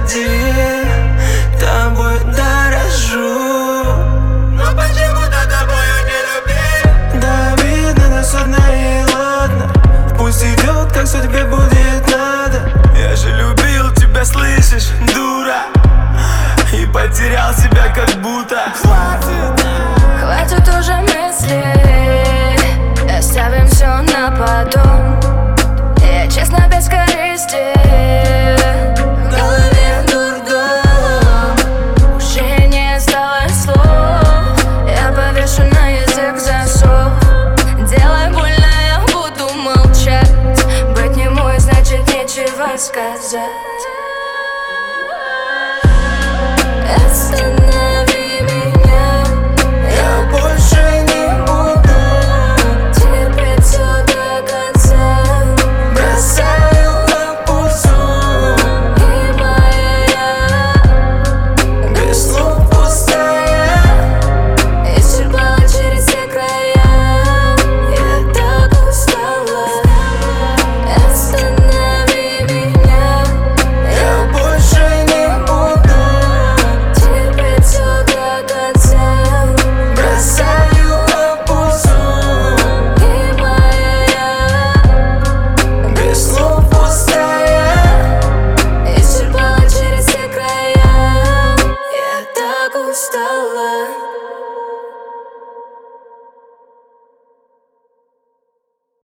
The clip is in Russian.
уходи, тобой дорожу. Но почему-то тобою не люби. Да, видно, досадно и ладно, пусть идет, как судьбе будет надо. Я же любил тебя, слышишь, дура, и потерял себя как будто. Хватит уже мыслей, оставим все на потом. Я честно без корысти, в голове дурдом. Уже не осталось слов, я повешу на язык засов. Делай больно, я буду молчать, быть не мой, значит нечего сказать.